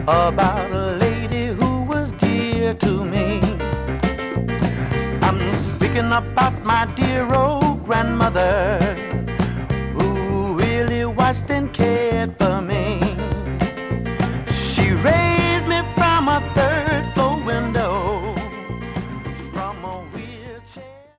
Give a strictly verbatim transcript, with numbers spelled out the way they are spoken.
about a lady who was dear to me. I'm speaking about my dear old grandmother, who really watched and cared